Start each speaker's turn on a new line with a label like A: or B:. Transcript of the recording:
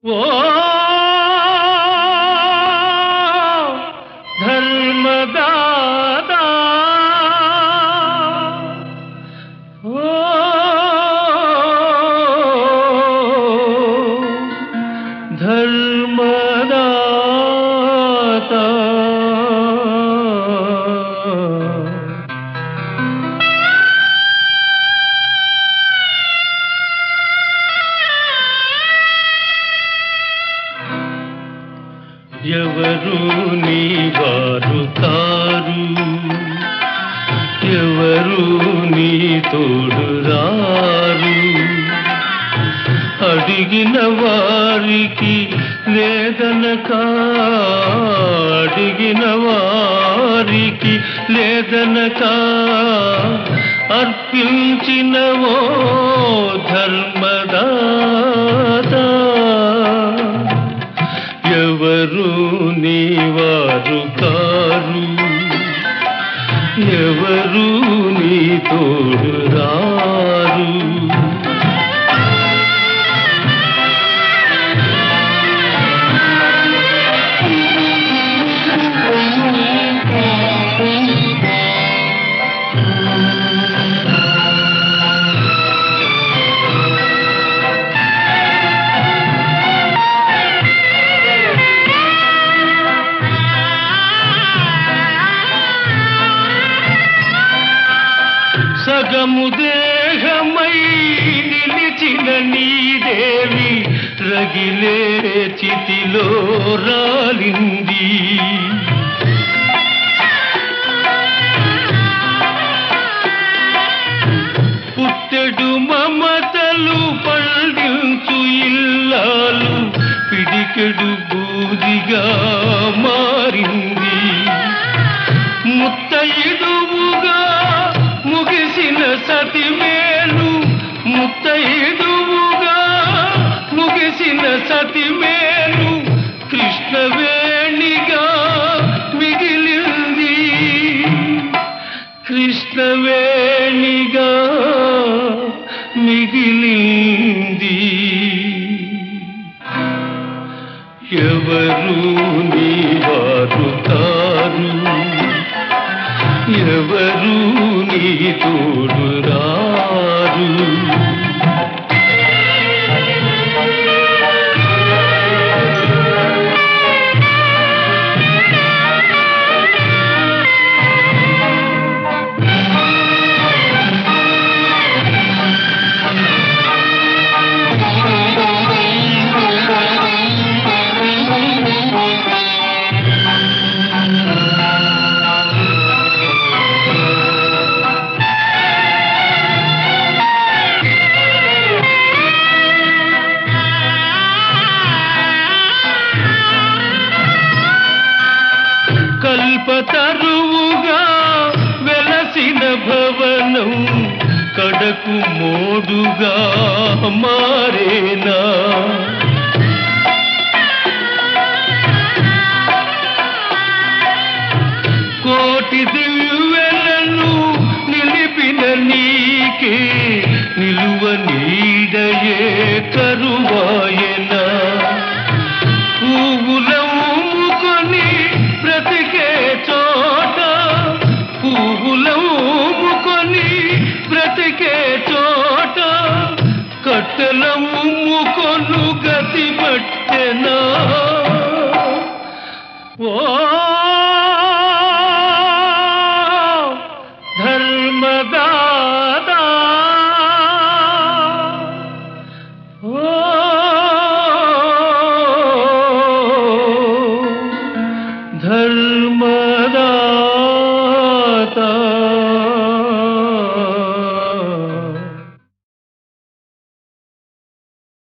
A: ఓ ధర్మదాత ఓ ధర్మదాత ఎవరు నీ వారు కారు, ఎవరు నీ తోడు రారు. అడిగిన వారికి లేదనక, అడిగిన వారికి లేదనక అర్పించినవో ధర్మదాత. ఎవరు నీ వారు కారు, ఎవరు నీ తోడు రారు. సగము దేహమై నిలిచిన నీదేవి రగిలే చితిలో రాలింది. పుట్టెడు మమతలు పండించు ఇల్లాలు పిడికెడు బూదిగా మారింది. ముత్తైదువుగా ముగిసిన సతిమేలు, ముత్తైదువుగా ముగిసిన సతిమేలు కృష్ణవేణిగా మిగిలింది, కృష్ణవేణిగా మిగిలింది. ఎవరు నీ వారు కారు, ఎవరు నీ తోడు రారు. కల్పతరువుగా వెలసిన భవనం కడకు మోడుగా మారేనా. కోటి దివ్వెలను నిలిపిన నీకే నిలువ నీడయే కరువాయనా. పువ్వులమ్ముకొని బ్రతికే చోట, పువ్వులమ్ముకొని బ్రతికే చోట కట్టెలమ్ముకొను గతి పట్టెనా. ఓ